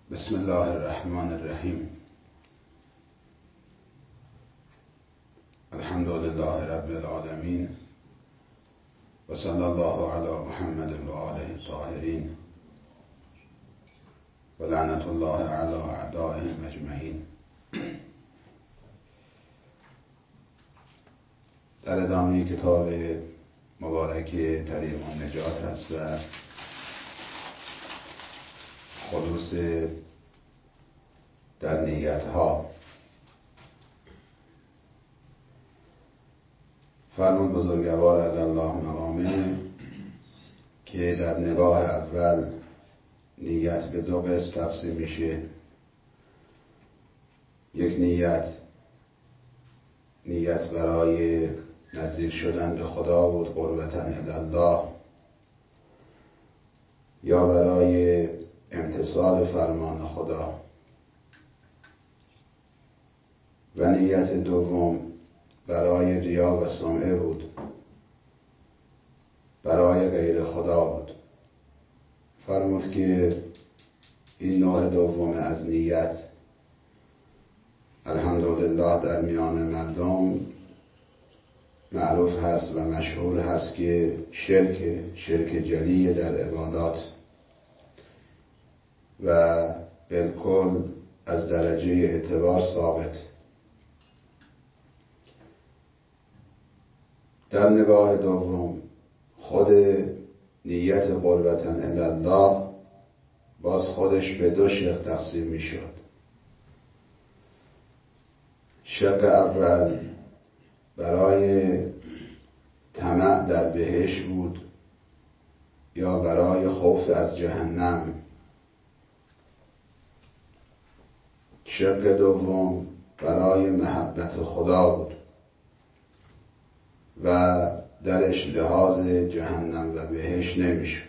بسم الله الرحمن الرحیم. الحمد لله رب العالمین و صلی الله علی محمد و آله الطاهرین و لعنت الله علی اعدائهم اجمعین. در ادامه کتاب مبارک طریق النجات هست و خلوص در نیتها. فرمود بزرگوار علی الله مقامه که در نگاه اول نیت به دو قسم تقسیم میشه. یک نیت برای نزدیک شدن به خدا بود، قربتا الی الله، یا برای امتثال فرمان خدا. و نیت دوم برای ریا و سمعه بود، برای غیر خدا بود. فرمود که این نوع دوم از نیت الحمدلله در میان مردم معروف هست و مشهور هست که شرک جلی در عبادات و بالکل از درجه اعتبار ثابت. در نگاه دوم خود نیت قربتا الی الله باز خودش به دو شق تقسیم می شد. شق اول برای طمع در بهشت بود یا برای خوف از جهنم. شق دوم برای محبت خدا بود و درش لحاظ جهنم و بهشت نمیشد.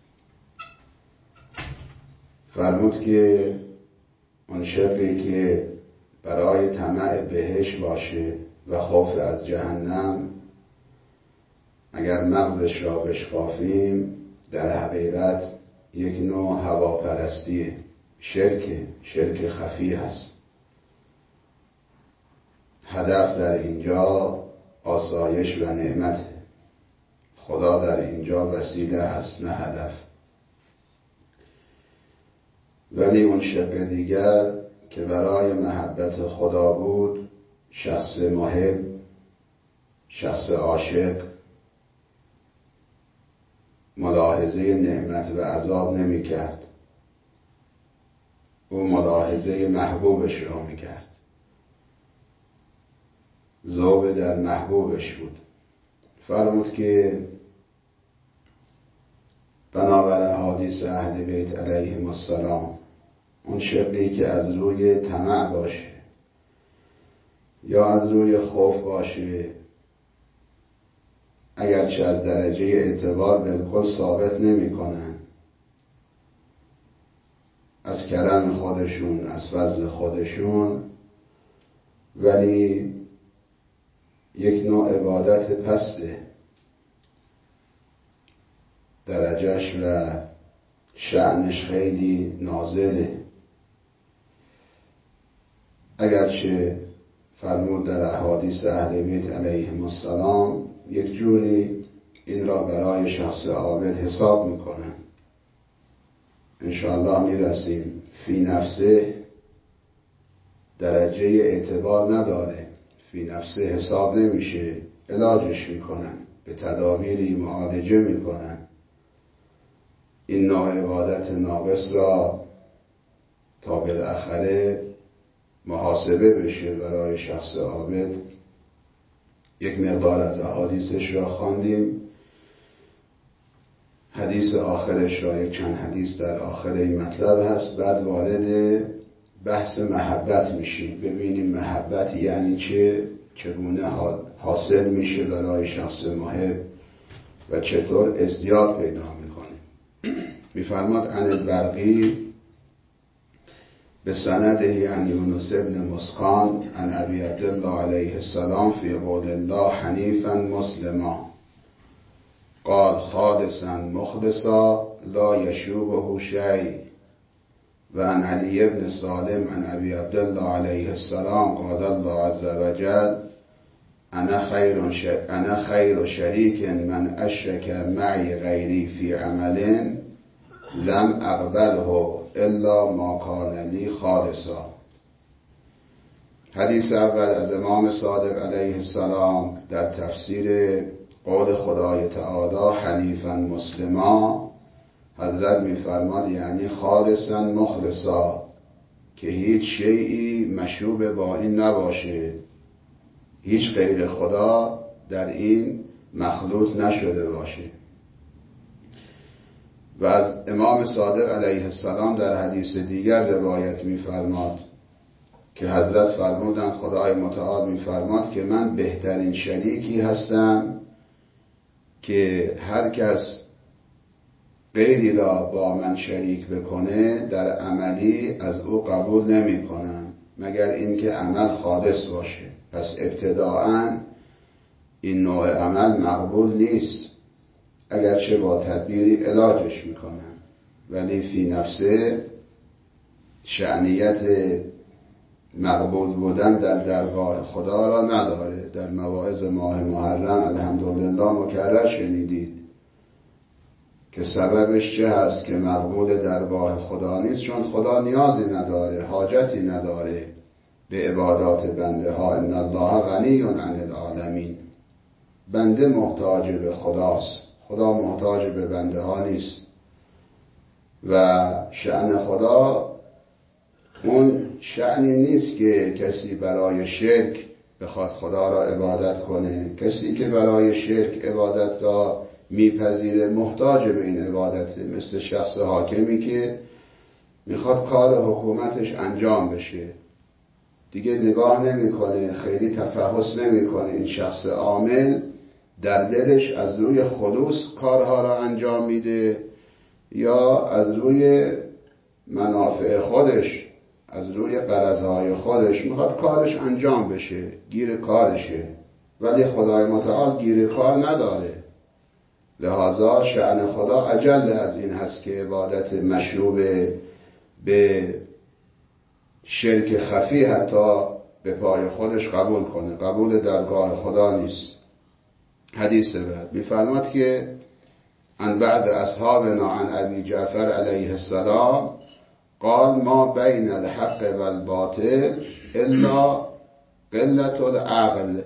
فرمود که اون شقی که برای طمع بهشت باشه و خوف از جهنم، اگر مغزش را بشکافیم در حقیقت یک نوع هواپرستیه، شرک خفی هست. هدف در اینجا آسایش و نعمت، خدا در اینجا وسیله هست نه هدف. ولی اون شق دیگر که برای محبت خدا بود، شخص محب، شخص عاشق ملاحظه نعمت و عذاب نمی کرد. او ملاحظه محبوبش را می کرد، ذوق در محبوبش بود. فرمود که بنابر احادیث اهل بیت علیهم السلام اون شقی که از روی طمع باشه یا از روی خوف باشه، اگرچه از درجه اعتبار بالکل ثابت نمی کنن، از کرم خودشون، از فضل خودشون، ولی یک نوع عبادت پسته، درجهش و شأنش خیلی نازله. اگرچه فرمود در احادیث اهل بیت علیهم السلام یک جوری این را برای شخص عابد حساب میکنن. انشاءالله میرسیم. فی نفسه درجه اعتبار نداره، فی نفسه حساب نمیشه، علاجش میکنن، به تدابیری معالجه میکنن. این نوع عبادت ناقص را تا بالاخره محاسبه بشه برای شخص عابد. یک مقدار از احادیثش را خواندیم، حدیث آخرش را، یک چند حدیث در آخر این مطلب هست. بعد وارد بحث محبت میشیم، ببینیم محبت یعنی چگونه حاصل میشه برای شخص محب و چطور ازدیاد پیدا میکنه. میفرماد عن البرقی به سنده عن یونس ابن مسکان عن ابی عبدالله علیه السلام فی قول الله حنیفا مسلما قال خالصا مخلصا لا یشوبه شیء و عن علی بن سالم عن ابی عبدالله علیه السلام قال الله عز وجل انا خیر شریک من اشرک معی غیری فی عمل لم اقبله الا ما کان لی خالصا. حدیث اول از امام صادق علیه السلام در تفسیر قول خدای تعالی حنیفا مسلما، حضرت میفرماد یعنی خالصا مخلصا، که هیچ شیئی مشوب با این نباشه، هیچ غیر خدا در این مخلوط نشده باشه. و از امام صادق علیه السلام در حدیث دیگر روایت میفرماد که حضرت فرمودند خدای متعال میفرماد که من بهترین شریکی هستم که هر کس غیری را با من شریک بکنه در عملی از او قبول نمی کنم مگر اینکه عمل خالص باشه. پس ابتداعاً این نوع عمل مقبول نیست، اگرچه با تدبیری علاجش میکنم، ولی فی نفسه شأنیت مقبول بودن در درگاه خدا را نداره. در مواعظ ماه محرم الحمدلله مکرر شنیدید که سببش چه هست که مقبول درگاه خدا نیست، چون خدا نیازی نداره، حاجتی نداره به عبادات بنده ها. ان الله غنی عن العالمین. بنده محتاج به خداست، خدا محتاج به بنده ها نیست. و شأن خدا اون شأنی نیست که کسی برای شرک بخواد خدا را عبادت کنه. کسی که برای شرک عبادت را میپذیره محتاج به این عبادته، مثل شخص حاکمی که میخواد کار حکومتش انجام بشه، دیگه نگاه نمیکنه، خیلی تفحص نمیکنه این شخص عامل در دلش از روی خلوص کارها را انجام میده یا از روی منافع خودش، از روی غرضهای خودش میخواد کارش انجام بشه، گیر کارشه. ولی خدای متعال گیر کار نداره، لذا شأن خدا اجل از این هست که عبادت مشروب به شرک خفی حتی به پای خودش قبول کنه، قبول درگاه خدا نیست. حدیث بعد میفرماد که عن بعد اصحابنا عن ابی جعفر علیه السلام قال ما بین الحق والباطل الا قلة العقل.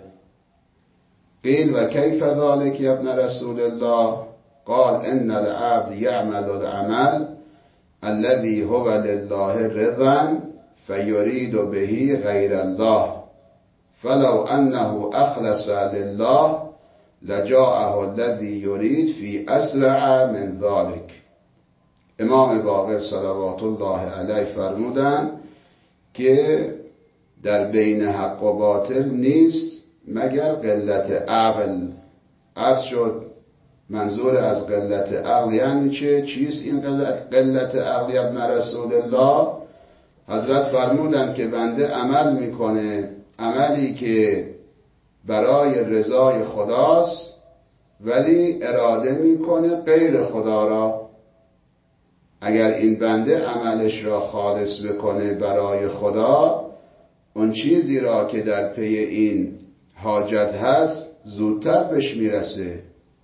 قیل و کیف ذلك یا ابن رسول الله؟ قال ان العبد يعمل العمل الذي هو لله رضا فيريد به غير الله فلو انه اخلص لله لجاءه الذي يريد في اسرع من ذلك. امام باقر صلوات الله علیه فرمودند که در بین حق و باطل نیست مگر قلت عقل. عرض شد منظور از قلت عقل یعنی چه؟ چیست این قلت عقل ابن رسول الله؟ حضرت فرمودند که بنده عمل میکنه، عملی که برای رضای خداست ولی اراده میکنه غیر خدا را. اگر این بنده عملش را خالص بکنه برای خدا، اون چیزی را که در پی این حاجت هست زودتر بهش میرسه.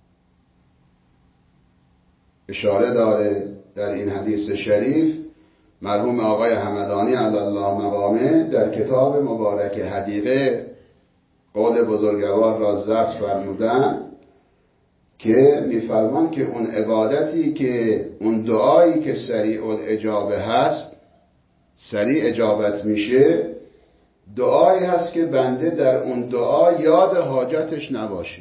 اشاره داره در این حدیث شریف مرحوم آقای حمدانی علی الله مقامه در کتاب مبارک حدیقه قول بزرگوار را ضبط فرمودن که میفرمان که اون عبادتی که اون دعایی که سریع الاجابه هست، سریع اجابت میشه، دعایی هست که بنده در اون دعا یاد حاجتش نباشه.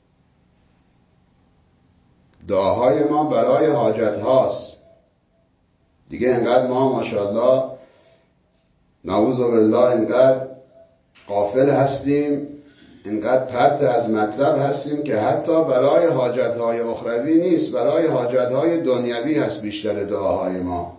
دعاهای ما برای حاجت هاست دیگه. انقدر ما ماشاءالله نعوذ بالله انقدر غافل هستیم، اینقدر پرت از مطلب هستیم که حتی برای حاجتهای اخروی نیست، برای حاجتهای دنیوی هست بیشتر دعاهای ما.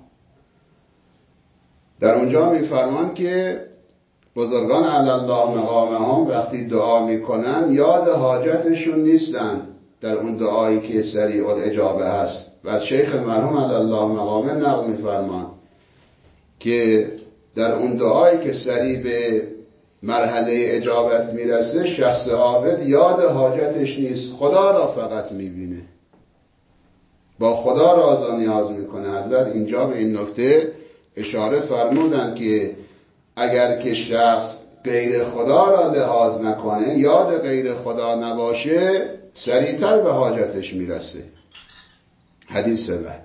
در اونجا میفرمان که بزرگان علی الله مقامهم وقتی دعا میکنن یاد حاجتشون نیستن در اون دعایی که سریع الاجابه هست. و از شیخ مرحوم علی الله مقامه نقل میفرمان که در اون دعایی که سریع به مرحله اجابت میرسه، شخص عابد یاد حاجتش نیست، خدا را فقط میبینه، با خدا راز و نیاز میکنه. حضرت اینجا به این نکته اشاره فرمودن که اگر که شخص غیر خدا را لحاظ نکنه، یاد غیر خدا نباشه، سریعتر به حاجتش میرسه. حدیث بعد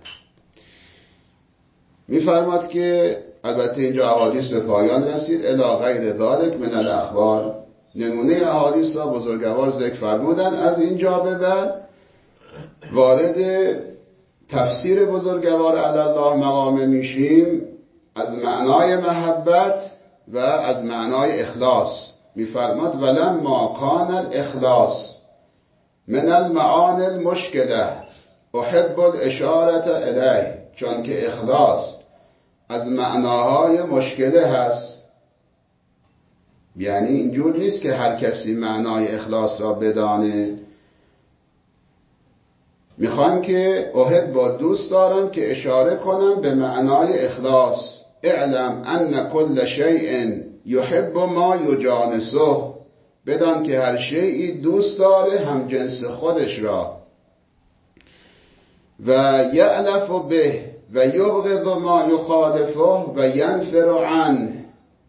میفرماد که البته اینجا احادیث به پایان رسید. الی غیر ذلک من الاخبار، نمونه احادیث را بزرگوار ذکر فرمودن. از اینجا به بعد وارد تفسیر بزرگوار علی الله مقام میشیم، از معنای محبت و از معنای اخلاص. میفرماد ولما کان الاخلاص من المعانی المشکله احب الاشاره الیه، چون که اخلاص از معناهای مشکله هست. یعنی اینجور نیست که هر کسی معنای اخلاص را بدانه. میخوام که با دوست دارم که اشاره کنم به معنای اخلاص. اعلم ان کل شیء یحب ما یجانسه، بدان که هر شیئی دوست داره هم جنس خودش را. و یألف به و یبغض ما یخالفه و ینفر عنه،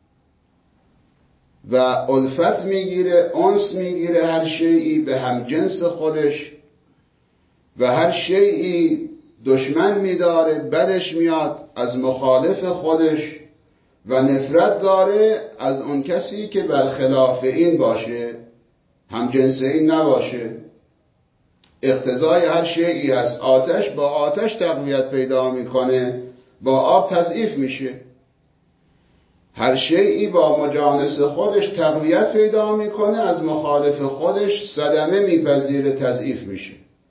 و الفت میگیره، انس میگیره هر شیئی به هم جنس خودش، و هر شیئی دشمن میداره، بدش میاد از مخالف خودش، و نفرت داره از اون کسی که برخلاف این باشه، هم جنس این نباشه. اقتضای هر شیئی هست. آتش با آتش تقویت پیدا میکنه، با آب تضعیف میشه. هر شیئی با مجانس خودش تقویت پیدا میکنه، از مخالف خودش صدمه میپذیره، تضعیف میشه.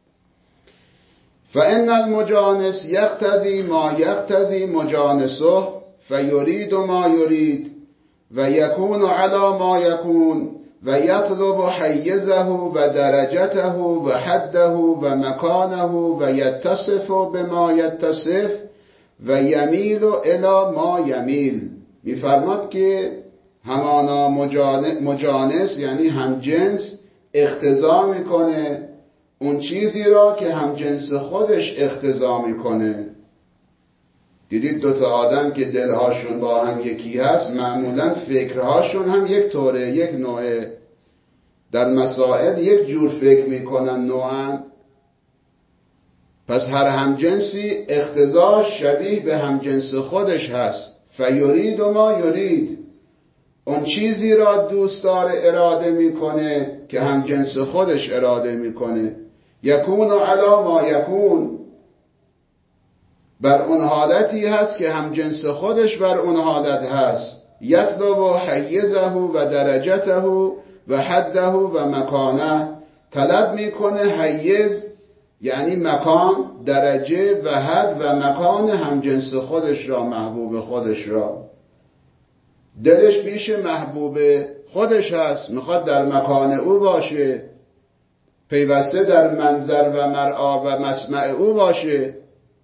فإن المجانس یقتضی ما یقتضی مجانسه فیرید ما یرید و یکون علی ما یکون و یطلب حیزه و درجته و حده و مکانه و یتصف بما یتصف و یمیل الی ما یمیل. میفرماد که همانا مجانس یعنی هم جنس اقتضا میکنه اون چیزی را که هم جنس خودش اقتضا میکنه. دیدید دوتا آدم که دلهاشون با هم یکی هست، معمولا فکرهاشون هم یک طوره، یک نوعه، در مسائل یک جور فکر میکنن نوعا. پس هر همجنسی اقتضا شبیه به همجنس خودش هست. فیرید و ما یرید، اون چیزی را دوست داره، اراده میکنه که همجنس خودش اراده میکنه. یکون علی ما یکون، بر اون حالتی هست که همجنس خودش بر اون حالت هست. یطلب حیزه و درجته و حده و مکانه، طلب میکنه حیز یعنی مکان، درجه و حد و مکان همجنس خودش را، محبوب خودش را. دلش پیش محبوب خودش هست، میخواد در مکان او باشه، پیوسته در منظر و مرعا و مسمع او باشه.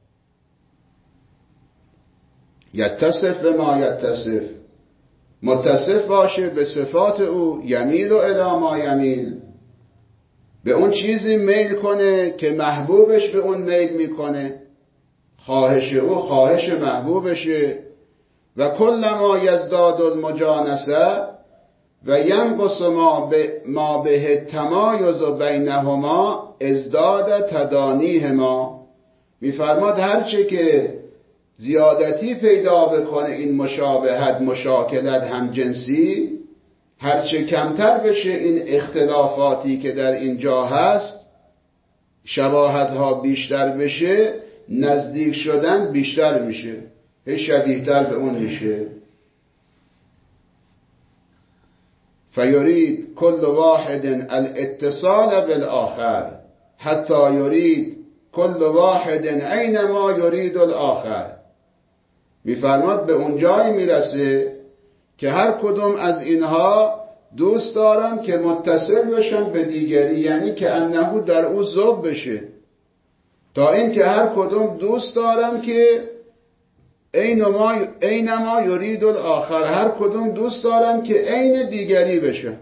یتصف به ما یتصف، متصف باشه به صفات او. یمیل و الی ما یمیل، به اون چیزی میل کنه که محبوبش به اون میل میکنه. خواهش او خواهش محبوبشه. و کل ما یزداد المجانسه و ینقص ما به تمایز بینهما ازداد تدانیهما. میفرماد هرچه که زیادتی پیدا بکنه این مشابهت، مشاکلت، همجنسی، هرچه کمتر بشه این اختلافاتی که در اینجا هست، شباهت ها بیشتر بشه، نزدیک شدن بیشتر میشه، شبیه تر به اون میشه. فیرید کل واحد الاتصال بالآخر حتی یرید کل واحد اینما یرید الآخر. میفرماد به اون جایی میرسه که هر کدوم از اینها دوست دارن که متصل بشن به دیگری، یعنی که انهو در او ذوب بشه، تا این که هر کدوم دوست دارن که اینما یرید الاخر، هر کدوم دوست دارن که عین دیگری بشن،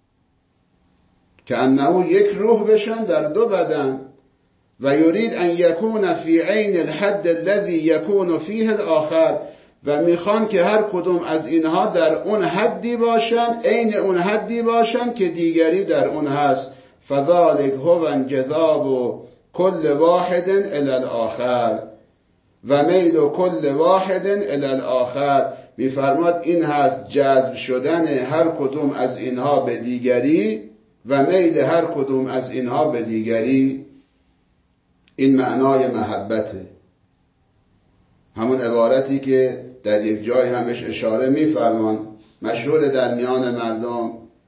که انه یک روح بشن در دو بدن. و یرید ان یکون فی عین الحد الذی یکون فیه الاخر، و میخوان که هر کدوم از اینها در اون حدی باشن، عین اون حدی باشن که دیگری در اون هست. فذلک هو انجذاب کل واحد الی الاخر و میل کل واحد الی الاخر. میفرماد این هست جذب شدن هر کدوم از اینها به دیگری و میل هر کدوم از اینها به دیگری. این معنای محبته، همون عبارتی که در یک جای هم بهش اشاره میفرمان، مشهور در میان مردم،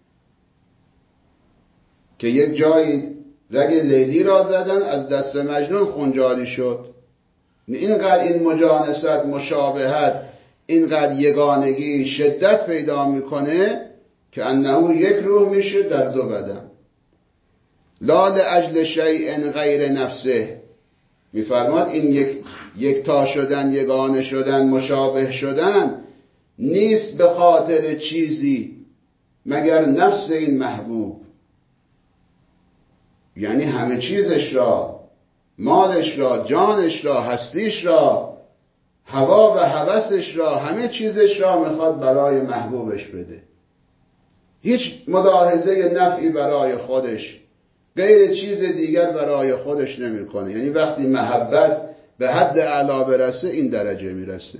که یک جایی رگ لیلی را زدن، از دست مجنون خونجاری شد. اینقدر این مجانست، مشابهت، اینقدر یگانگی شدت پیدا میکنه که انه یک روح میشه در دو بدن. لا لاجل شیء غیر نفسه. میفرماد این یکتا شدن، یگانه شدن، مشابه شدن نیست به خاطر چیزی مگر نفس این محبوب، یعنی همه چیزش را، مالش را، جانش را، هستیش را، هوا و هوسش را، همه چیزش را میخواد برای محبوبش بده. هیچ ملاحظه نفعی برای خودش، غیر چیز دیگر برای خودش نمیکنه. یعنی وقتی محبت به حد اعلا برسه این درجه میرسه.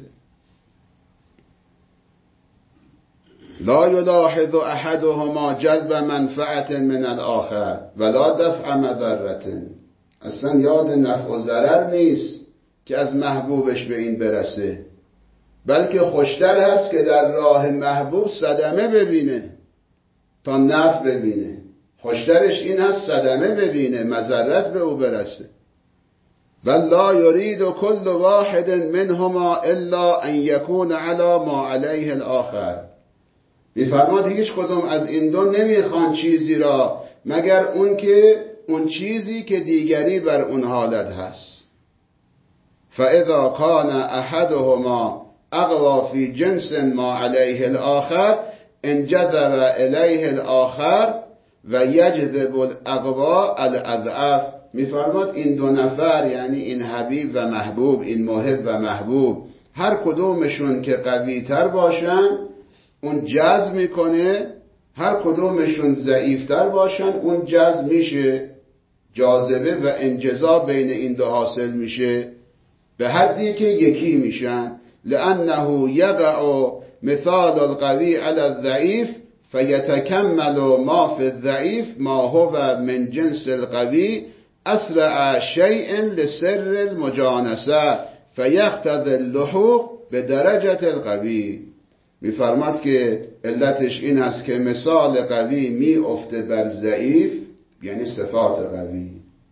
لا یلاحظ احدهما جلب منفعت من الاخر ولا دفع مضرة. اصلا یاد نفع و ضرر نیست که از محبوبش به این برسه، بلکه خوشتر هست که در راه محبوب صدمه ببینه تا نفع ببینه. خوشترش این هست صدمه ببینه، مضرت به او برسه. والله یرید کل واحد منهما الا ان یکون علی ما علیه الاخر. میفرماد هیچ کدوم از این دو نمیخوان چیزی را مگر اون چیزی که دیگری بر اون حالت هست. فاذا کان احدهما اقوا فی جنس ما علیه الاخر انجذب الیه الاخر و یجذب الاقوا الاضعف. میفرماد این دو نفر، یعنی این حبیب و محبوب، این محب و محبوب، هر کدومشون که قوی تر باشن اون جذب میکنه، هر کدومشون ضعیفتر باشن اون جذب میشه، جاذبه و انجذاب بین این دو حاصل میشه به حدی که یکی میشن. لانه یقع مثال القوی علی الضعیف فیتکمل ما فی الضعیف ما هو من جنس القوی اسرع شیء لسر المجانسه فیقتضی اللحوق به درجه القوی. میفرماد که علتش این است که مثال قوی می افته بر ضعیف، یعنی صفات قوی،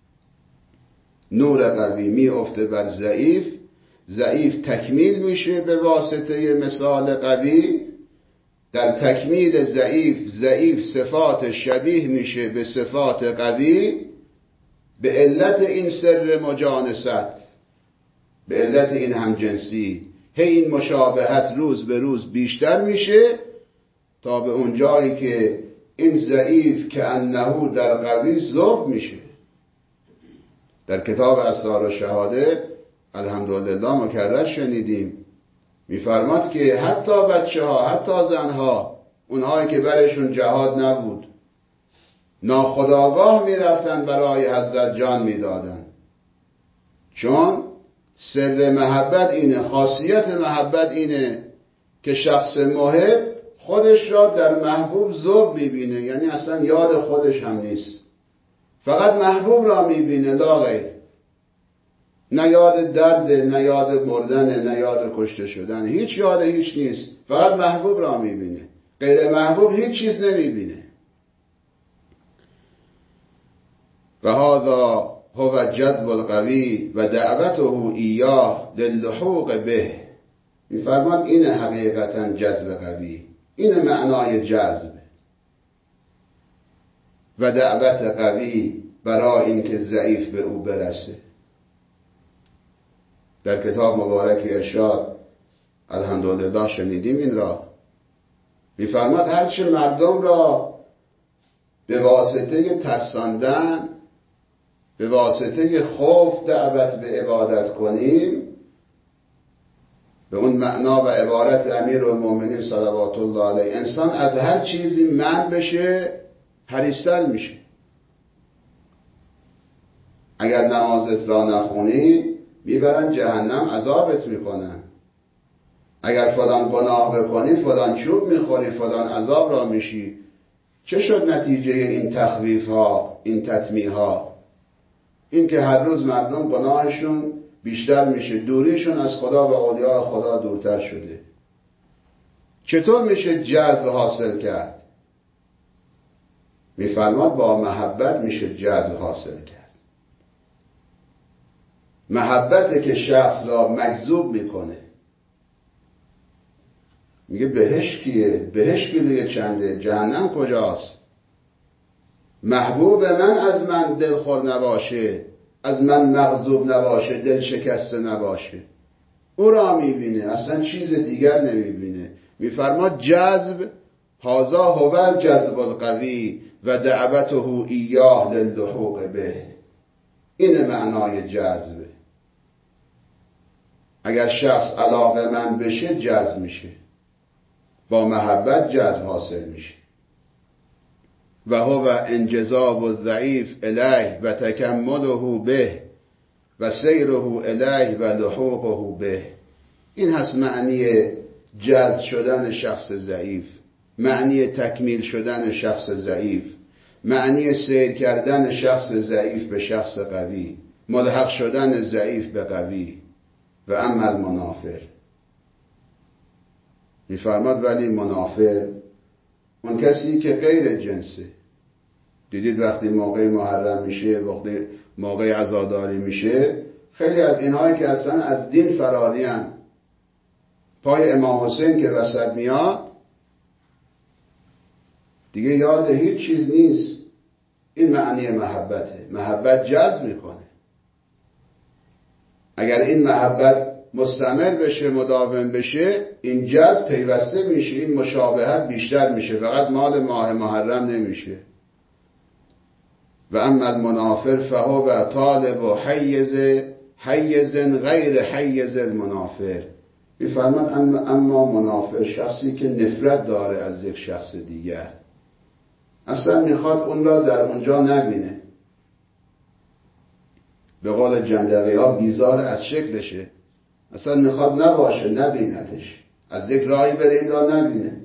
نور قوی می افته بر ضعیف، ضعیف تکمیل میشه به واسطه مثال قوی. در تکمیل ضعیف صفات شبیه میشه به صفات قوی به علت این سر مجانست، به علت این همجنسی. این مشابهت روز به روز بیشتر میشه تا به اون جایی که این ضعیف که انه در قوی ذوب میشه. در کتاب اسرار الشهاده الحمدلله مکرر شنیدیم، میفرماد که حتی بچه ها، حتی زن ها، اونهایی که برشون جهاد نبود، ناخودآگاه میرفتن برای حضرت جان میدادن، چون سر محبت اینه، خاصیت محبت اینه که شخص محب خودش را در محبوب ذوب میبینه، یعنی اصلا یاد خودش هم نیست، فقط محبوب را میبینه، لا غیر. نه یاد درد، نه یاد مردن، نه یاد کشته شدن، هیچ یاد هیچ نیست، فقط محبوب را میبینه، غیر محبوب هیچ چیز نمیبینه. و هذا هو جذب القوی و دعوته ایاه للحوق به. میفرمان این حقیقتا جذب قوی، این معنای جذب و دعوت قوی برای اینکه ضعیف به او برسه. در کتاب مبارک ارشاد الحمدلله شنیدیم این را. میفرماد هرچه مردم را به واسطه ترساندن، به واسطه خوف دعوت به عبادت کنیم، به اون معنا و عبارت امیرالمومنین صلوات الله علیه، انسان از هر چیزی منع بشه حریص‌تر میشه. اگر نمازت را نخونی میبرن جهنم، عذابت میکنن. اگر فلان گناه بکنی فلان چوب میخوری، فلان عذاب را میشی. چه شد نتیجه این تخویف ها، این تطمیع ها؟ این که هر روز مردم گناهشون بیشتر میشه، دوریشون از خدا و اولیاء خدا دورتر شده. چطور میشه جذب حاصل کرد؟ میفرماد با محبت میشه جذب حاصل کرد. محبته که شخص را مجذوب میکنه. میگه بهشت کیه؟ بهشت کیلوی چنده؟ جهنم کجاست؟ محبوب من از من دلخور نباشه، از من مغضوب نباشه، دل شکسته نباشه، او را میبینه، اصلا چیز دیگر نمیبینه. میفرماد جذب هذا هو الجذب القوی و دعوته ایاه للحوق به. این معنای جذب. اگر شخص علاقه من بشه جذب میشه، با محبت جذب حاصل میشه. و هو انجذاب الضعیف الیه و تکمله به و سیره الیه و لحوقه به. این هست معنی جذب شدن شخص ضعیف، معنی تکمیل شدن شخص ضعیف، معنی سیر کردن شخص ضعیف به شخص قوی، ملحق شدن ضعیف به قوی. و اما المنافر، میفرماد ولی منافر اون کسی که غیر جنسه. دیدید وقتی موقع محرم میشه، وقتی موقع عزاداری میشه، خیلی از اینهایی که اصلا از دین فراری هن، پای امام حسین که وسط میاد دیگه یاد هیچ چیز نیست. این معنی محبته. محبت جذب میکنه. اگر این محبت مستمر بشه، مداوم بشه، این جذب پیوسته میشه، این مشابهت بیشتر میشه، فقط مال ماه محرم نمیشه. و اما المنافر فهو طالب و حیز غیر حیز المنافر. میفرمان اما منافر شخصی که نفرت داره از یک شخص دیگر، اصلا میخواد اون را در اونجا نبینه. به قول جندقی ها بیزار از شکلشه، اصلا میخواد نباشه، نبینتش، از یک راهی بره این را نبینه.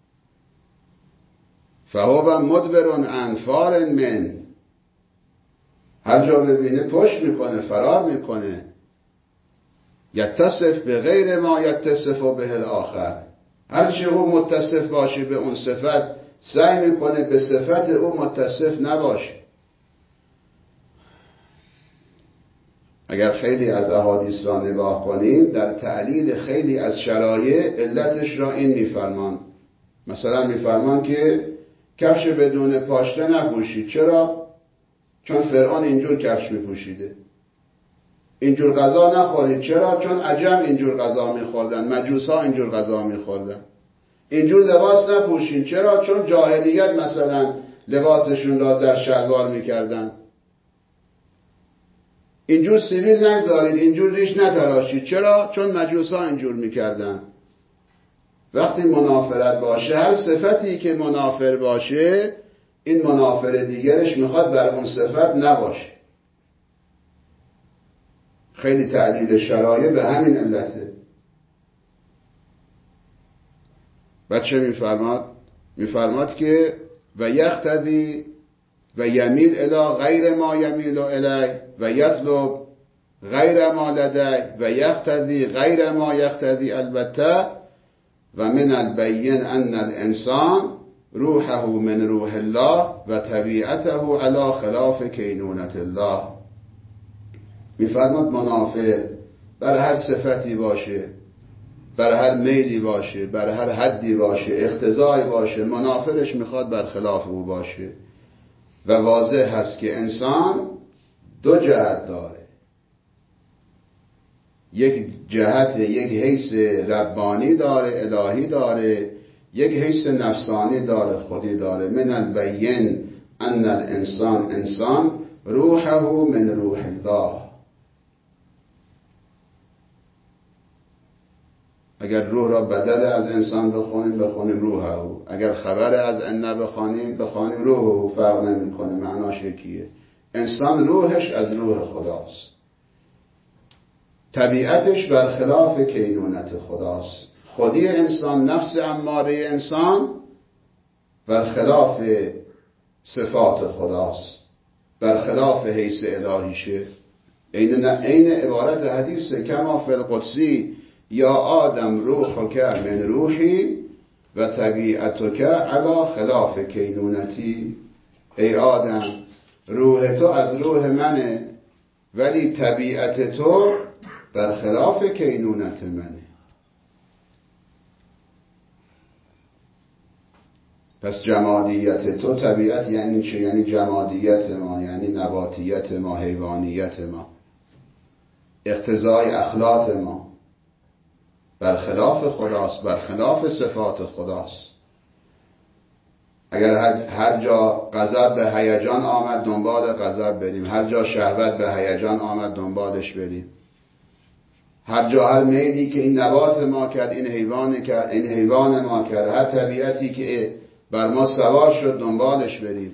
فهو مدبرون عن فار من، هر جا ببینه پشت میکنه، فرار میکنه. یتصف به غیر ما یتصف به الاخر، هرچی او متصف باشه به اون صفت سعی میکنه به صفت او متصف نباشه. اگر خیلی از احادیث را نگاه کنیم، در تعلیل خیلی از شرایع علتش را این میفرمان. مثلا میفرمان که کفش بدون پاشنه نپوشید. چرا؟ چون فرعون اینجور کفش میپوشیده. اینجور غذا نخورید. چرا؟ چون عجم اینجور غذا میخوردن، مجوسا اینجور غذا میخوردن. اینجور لباس نپوشید. چرا؟ چون جاهلیت مثلا لباسشون را در شلوار میکردن. اینجور سیبیل نگذارید، اینجور ریش نتراشید. چرا؟ چون مجوسا اینجور میکردن. وقتی منافرت باشه، هر صفتی که منافر باشه، این منافر دیگرش میخواد بر اون صفت نباشه. خیلی تعدیل شرایع به همین علته. بچه میفرماد که و یقتدی و یمیل الی غیر ما یمیل الی و یطلب غیر ما لدی و یقتدی غیر ما یقتدی البته و من البین ان الانسان روحه من روح الله و طبیعته علی خلاف کینونت الله. میفرماد منافر بر هر صفتی باشه، بر هر میلی باشه، بر هر حدی باشه، اقتضایی باشه، منافرش میخواد بر خلاف او باشه. و واضح هست که انسان دو جهت داره. یک جهت، یک حیث ربانی داره، الهی داره، یک حیث نفسانی داره، خودی داره. من البین ان الانسان انسان روحه من روح الله. اگر روح را بدل از انسان بخونیم روحه. اگر خبر از ان بخونیم روحه. فرق نمیکنه، معناش یکیه. انسان روحش از روح خداست، طبیعتش برخلاف کینونت خداست. خودی انسان، نفس اماره انسان برخلاف صفات خداست، برخلاف حیث الهیشه. این عبارت حدیث کما فی القدسی یا آدم روحک من روحی و طبیعتک علی خلاف کینونتی. ای آدم، روح تو از روح منه ولی طبیعت تو برخلاف کینونت منه. پس جمادیت تو، طبیعت یعنی چه؟ یعنی جمادیت ما، یعنی نباتیت ما، حیوانیت ما، اقتضای اخلاق ما برخلاف خداست، برخلاف صفات خداست. اگر هر جا غضب به هیجان آمد دنبال غضب بریم، هر جا شهوت به هیجان آمد دنبالش بریم، هر جا هر میلی که این نبات ما کرد، این حیوان ما کرد، هر طبیعتی که بر ما سوار شد دنبالش بریم.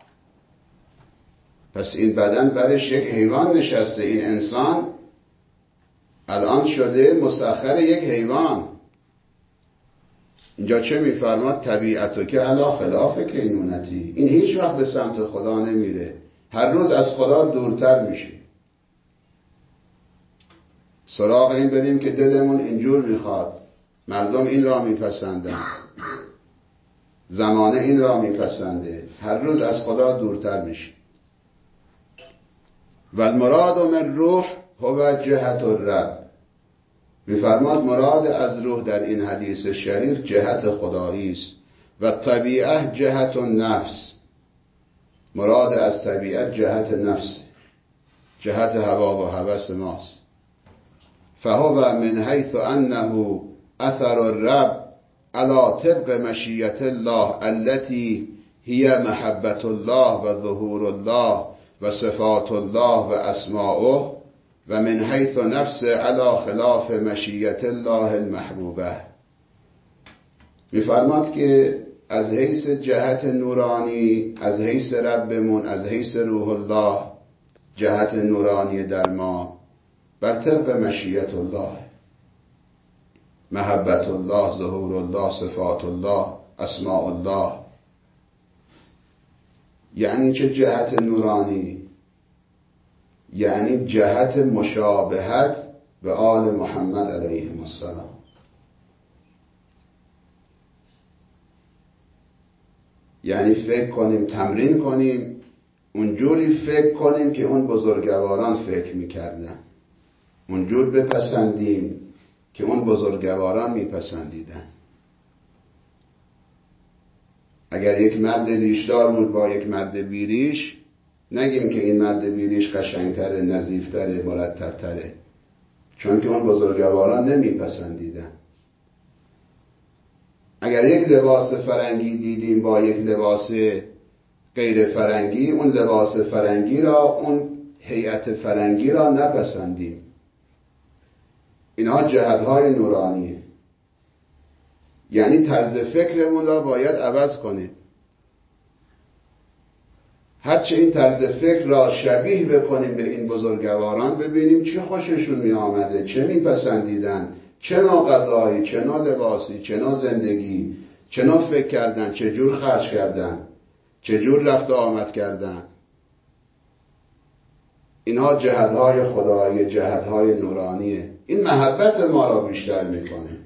پس این بدن برش یک حیوان نشسته. این انسان الان شده مسخر یک حیوان. اینجا چه میفرماد؟ طبیعتو که علی خلاف کینونتی. این هیچ وقت به سمت خدا نمیره، هر روز از خدا دورتر میشه. سراغ این بریم که دلمون اینجور میخواد، مردم این را میپسندن، زمانه این را میپسنده، هر روز از خدا دورتر میشه. و المراد من روح هو جهت الرب. میفرماد مراد از روح در این حدیث شریف جهت خدایی است. و طبیعه جهت النفس. مراد از طبیعت جهت نفس، جهت هوا و هوس ماست. فهو من حیث انه اثر الرب على طبق مشیت الله التي هي محبت الله و ظهور الله و صفات الله و اسماؤه، و من حیث نفس علی خلاف مشیت الله المحبوبه. میفرماد که از حیث جهت نورانی، از حیث ربمون، از حیث روح الله، جهت نورانی در ما بر طبق مشیت الله، محبت الله، ظهور الله، صفات الله، اسماء الله. یعنی چه جهت نورانی؟ یعنی جهت مشابهت به آل محمد علیه السلام. یعنی فکر کنیم، تمرین کنیم، اونجوری فکر کنیم که اون بزرگواران فکر میکردن، اونجور بپسندیم که اون بزرگواران میپسندیدن. اگر یک مرد ریشدار بود با یک مرد بیریش، نگیم که این مرد بیریش قشنگتره، نظیفتره، مرتبتره، چون که اون بزرگواران نمیپسندیدن. اگر یک لباس فرنگی دیدیم با یک لباس غیر فرنگی، اون لباس فرنگی را، اون هیئت فرنگی را نپسندیم. اینها جهت‌های نورانیه. یعنی طرز فکرمون را باید عوض کنیم. هرچه این طرز فکر را شبیه بکنیم به این بزرگواران، ببینیم چه خوششون می آمده، چه می پسندیدن، چه نوع غذایی، چه نوع لباسی، چه نوع زندگی، چه نوع فکر کردن، چه جور خرج کردن، چه جور رفت و آمد کردن. اینها جهت‌های خدایی، جهت‌های نورانیه. این محبت ما را بیشتر میکنه.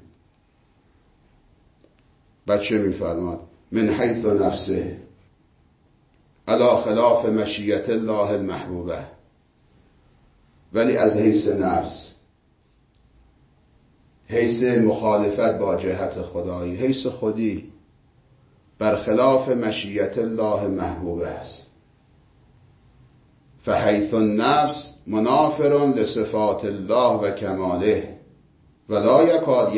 بچه میفرماد من حیث نفسه علی خلاف مشیت الله المحبوبه. ولی از حیث نفس، حیث مخالفت با جهت خدایی، حیث خودی، برخلاف مشیت الله محبوبه است. فحیث النفس منافر لصفات الله و کماله ولا یکاد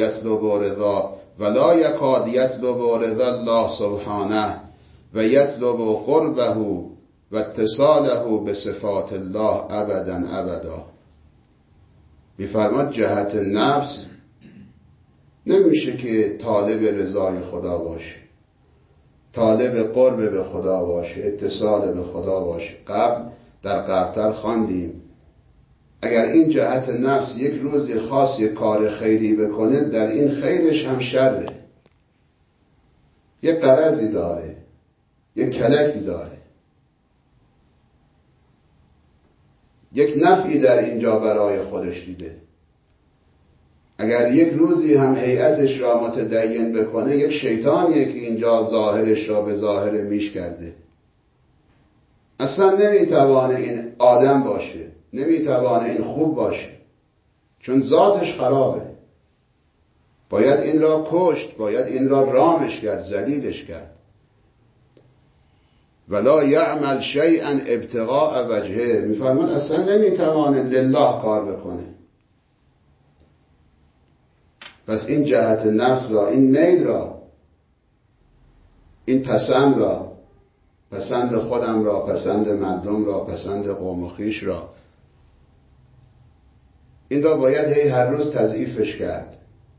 یطلب رضا الله سبحانه و یطلب قربه و اتصاله به صفات الله ابدا. می‌فرماد جهت نفس نمیشه که طالب رضای خدا باشه، طالب قرب به خدا باشه، اتصال به خدا باشه. در قبل‌تر خواندیم اگر این جهت نفس یک روزی خاص یک کار خیری بکنه، در این خیرش هم شره، یک غرضی داره، یک کلکی داره، یک نفعی در اینجا برای خودش دیده. اگر یک روزی هم هیئتش را متدین بکنه، یک شیطانیه که اینجا ظاهرش را به ظاهر میش کرده. اصلا نمیتوانه این آدم باشه، نمیتوانه این خوب باشه، چون ذاتش خرابه. باید این را کشت، باید این را رامش کرد، ذلیلش کرد. ولا یعمل شیئا ابتغاء وجهه، میفرمان اصلا نمیتوانه لله کار بکنه. پس این جهت نفس را، این میل را، این پسند را، پسند خودم را، پسند مردم را، پسند قوم و خویش را، این را باید هر روز تضعیفش کرد.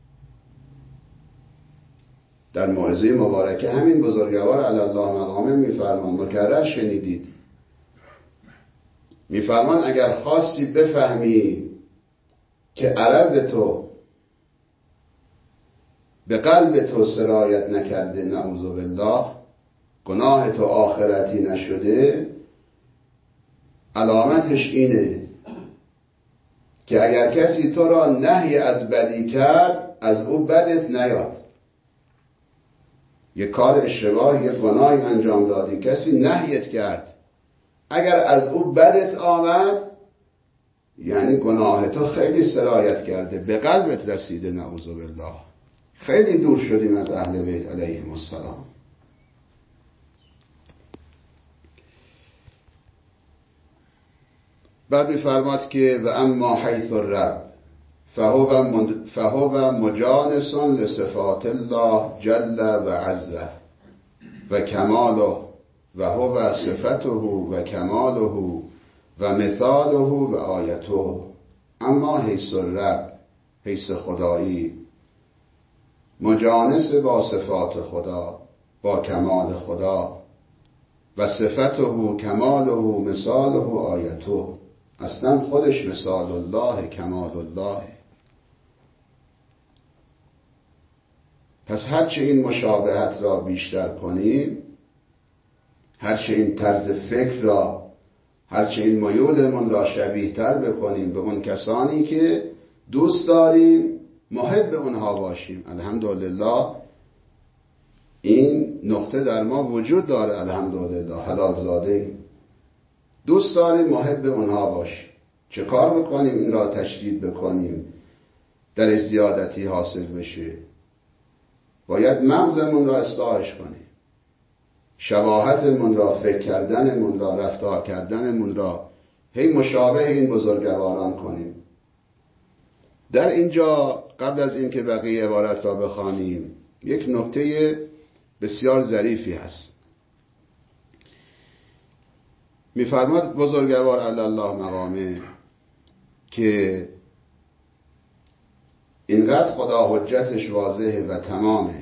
در موعظه مبارکه همین بزرگوار علی الله مقامه میفرمان، مکرر شنیدید، میفرمان اگر خواستی بفهمی که عرض تو به قلب تو سرایت نکرده، نعوذ بالله، گناه تو آخرتی نشده، علامتش اینه که اگر کسی تو را نهی از بدی کرد، از او بدت نیاد. یک کار اشتباه، یک گناهی انجام دادی، کسی نهیت کرد، اگر از او بدت آمد، یعنی گناه تو خیلی سرایت کرده، به قلبت رسیده، نعوذ بالله. خیلی دور شدیم از اهل بیت علیهم السلام. بعد می‌فرماد که و اما حیث الرب فهو مجانس لصفات الله جل و عزه و کماله و هو صفته و کماله و مثاله و آیته. اما حیث الرب، حیث خدایی، مجانس با صفات خدا، با کمال خدا، و صفته کماله مثاله آیته، اصلا خودش مثال الله، کمال الله. پس هرچه این مشابهت را بیشتر کنیم، هرچه این طرز فکر را، هرچه این میولمون را شبیه تر بکنیم به اون کسانی که دوست داریم، محب اونها باشیم. الحمدلله این نقطه در ما وجود داره، الحمدلله حلال زاده ایم، دوست داریم محب اونها باشیم. چه کار بکنیم این را تشدید بکنیم، در زیادتی حاصل بشه؟ باید مغزمون را اصلاحش کنیم، شباهتمون را، فکر کردنمون را، رفتار کردنمون را هی مشابه این بزرگواران کنیم. در اینجا قبل از این که بقیه عبارت را بخوانیم، یک نکته بسیار ظریفی هست. میفرماد بزرگوار علی الله مقامه که اینقدر خدا حجتش واضحه و تمامه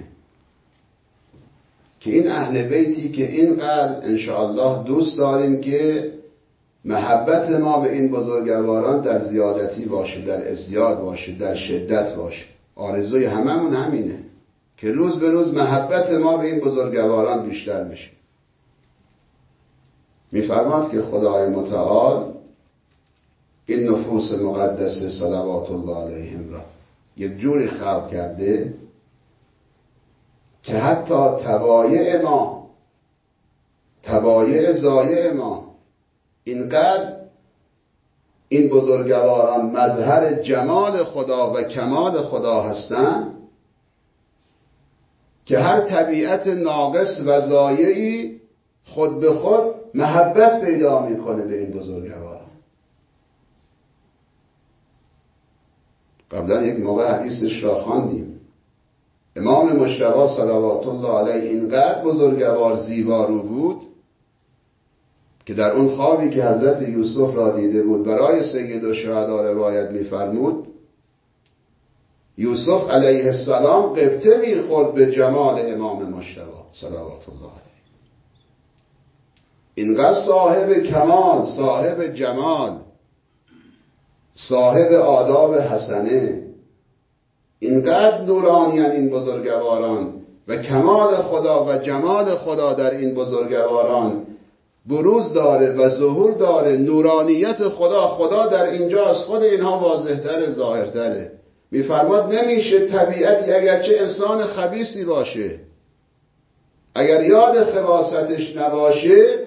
که این اهل بیتی که اینقدر انشاءالله دوست داریم که محبت ما به این بزرگواران در زیادتی باشه، در ازدیاد باشه، در شدت باشه. آرزوی هممون همینه که روز به روز محبت ما به این بزرگواران بیشتر بشه. میفرماد که خدای متعال این نفوس مقدسه صلوات الله علیهم را یک جوری خلق کرده که حتی طبایع ما، طبایع ضایع ما، اینقدر این بزرگواران مظهر جمال خدا و کمال خدا هستند که هر طبیعت ناقص و ضایعی خود به خود محبت پیدا میکنه به این بزرگواران. قبلا یک موقع حدیثش را خواندیم. امام مجتبی صلوات الله علیه اینقدر بزرگوار زیبارو بود که در اون خوابی که حضرت یوسف را دیده بود برای سید الشهدا روایت می‌فرمود یوسف علیه السلام غبطه می‌خورد به جمال امام مجتبی صلوات الله علیه. اینقدر صاحب کمال، صاحب جمال، صاحب آداب حسنه، اینقدر نورانیان این بزرگواران و کمال خدا و جمال خدا در این بزرگواران بروز داره و ظهور داره. نورانیت خدا در اینجا از خود اینها واضح‌تر، ظاهرتره. میفرماد نمیشه طبیعتی اگرچه انسان خبیثی باشه، اگر یاد خباثتش نباشه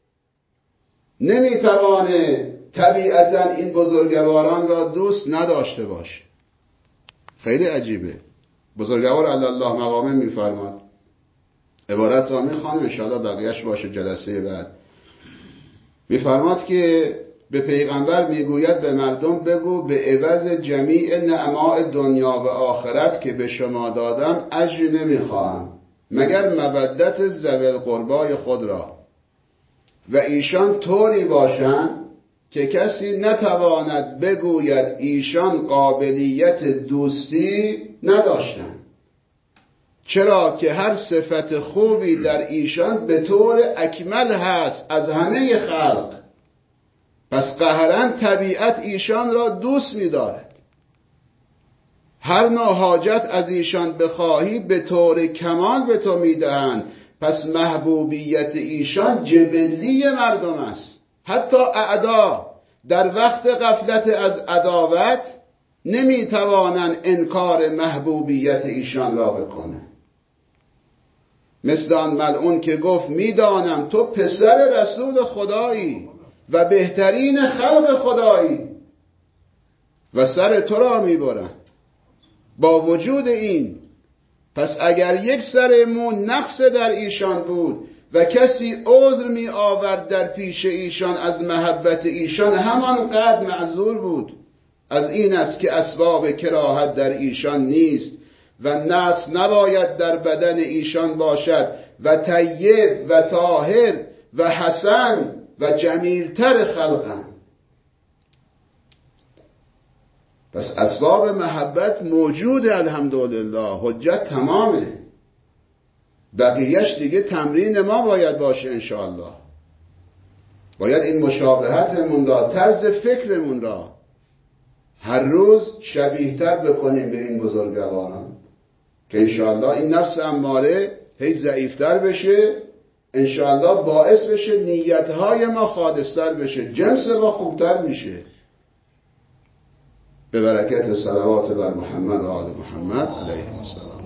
نمیتوانه طبیعتا این بزرگواران را دوست نداشته باشه. خیلی عجیبه. بزرگوار علی الله مقامه میفرماد، عبارت را میخوانم انشاءالله بقیهش باشه جلسه بعد. میفرماد که به پیغمبر میگوید به مردم بگو به عوض جمیع نعماء دنیا و آخرت که به شما دادم اجری نمیخواهم مگر مودت ذوی القربای خود را و ایشان طوری باشند که کسی نتواند بگوید ایشان قابلیت دوستی نداشتند، چرا که هر صفت خوبی در ایشان به طور اکمل هست از همه خلق. پس قهرن طبیعت ایشان را دوست می‌دارد. هر نوع حاجت از ایشان بخواهی به طور کمال به تو میدهند. پس محبوبیت ایشان جبلی مردم است. حتی اعدا در وقت غفلت از عداوت نمیتوانند انکار محبوبیت ایشان را بکنه. مثل آن ملعون که گفت میدانم تو پسر رسول خدایی و بهترین خلق خدایی و سر تو را میبرند. با وجود این پس اگر یک سر مو نقص در ایشان بود و کسی عذر می آورد در پیش ایشان از محبت ایشان همان قدر معذور بود. از این است که اسباب کراهت در ایشان نیست و نقص نباید در بدن ایشان باشد و طیب و طاهر و حسن و جمیلتر خلقند. پس اسباب محبت موجوده الحمدلله، حجت تمامه. بقیهش دیگه تمرین ما باید باشه انشاءالله. باید این مشابهتمون را، طرز فکرمون را هر روز شبیه‌تر بکنیم به این بزرگواران که انشاءالله این نفس اماره هی ضعیفتر بشه، انشاءالله باعث بشه نیتهای ما خالصتر بشه، جنس ما خوبتر میشه. به برکت صلوات بر محمد و آل محمد علیه السلام.